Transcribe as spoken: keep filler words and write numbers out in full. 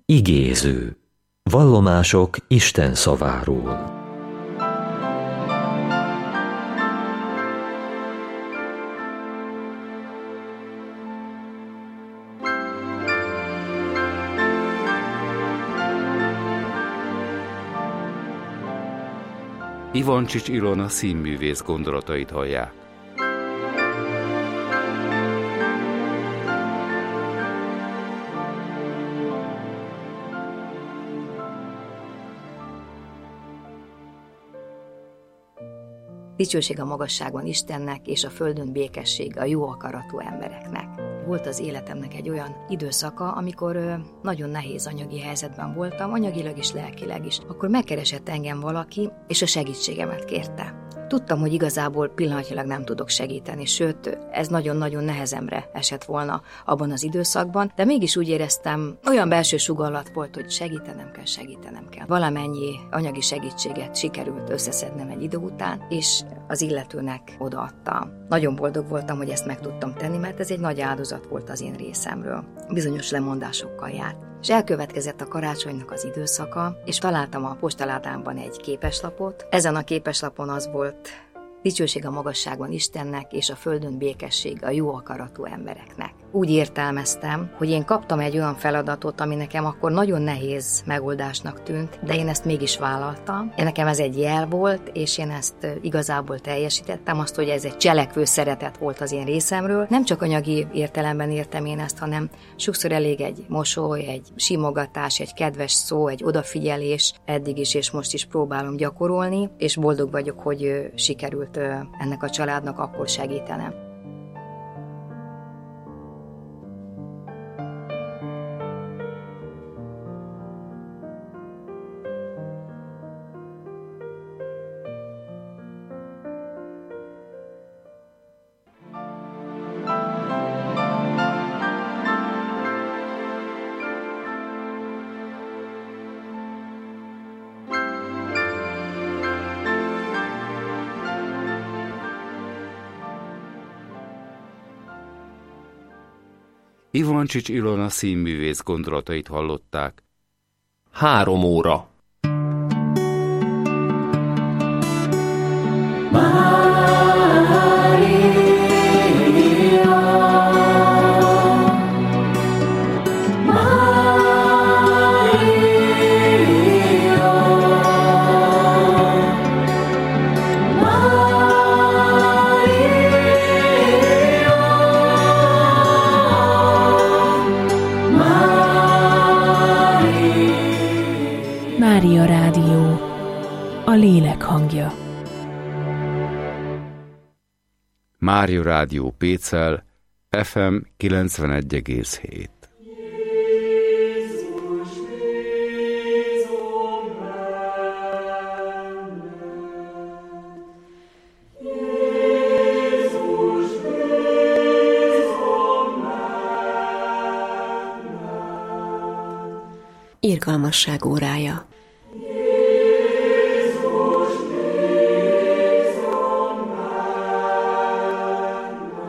Igéző. Vallomások Isten szaváról. Ivancsics Ilona színművész gondolatait hallják. Dicsőség a magasságban Istennek, és a földön békesség a jó akaratú embereknek. Volt az életemnek egy olyan időszaka, amikor nagyon nehéz anyagi helyzetben voltam, anyagilag is, lelkileg is. Akkor megkeresett engem valaki, és a segítségemet kérte. Tudtam, hogy igazából pillanatilag nem tudok segíteni, sőt, ez nagyon-nagyon nehezemre esett volna abban az időszakban, de mégis úgy éreztem, olyan belső sugallat volt, hogy segítenem kell, segítenem kell. Valamennyi anyagi segítséget sikerült összeszednem egy idő után, és az illetőnek odaadtam. Nagyon boldog voltam, hogy ezt meg tudtam tenni, mert ez egy nagy áldozat volt az én részemről. Bizonyos lemondásokkal járt. És elkövetkezett a karácsonynak az időszaka, és találtam a postaládámban egy képeslapot. Ezen a képeslapon az volt: dicsőség a magasságban Istennek, és a földön békesség a jó akaratú embereknek. Úgy értelmeztem, hogy én kaptam egy olyan feladatot, ami nekem akkor nagyon nehéz megoldásnak tűnt, de én ezt mégis vállaltam. Én nekem ez egy jel volt, és én ezt igazából teljesítettem, azt, hogy ez egy cselekvő szeretet volt az én részemről. Nem csak anyagi értelemben értem én ezt, hanem sokszor elég egy mosoly, egy simogatás, egy kedves szó, egy odafigyelés, eddig is és most is próbálom gyakorolni, és boldog vagyok, hogy sikerült ennek a családnak akkor segítenem. Ivancsics Ilona színművész gondolatait hallották. Három óra. Mária Rádió, a lélek hangja. Mária Rádió Pécel, ef em kilencvenegy egész hét. Irgalmasság órája.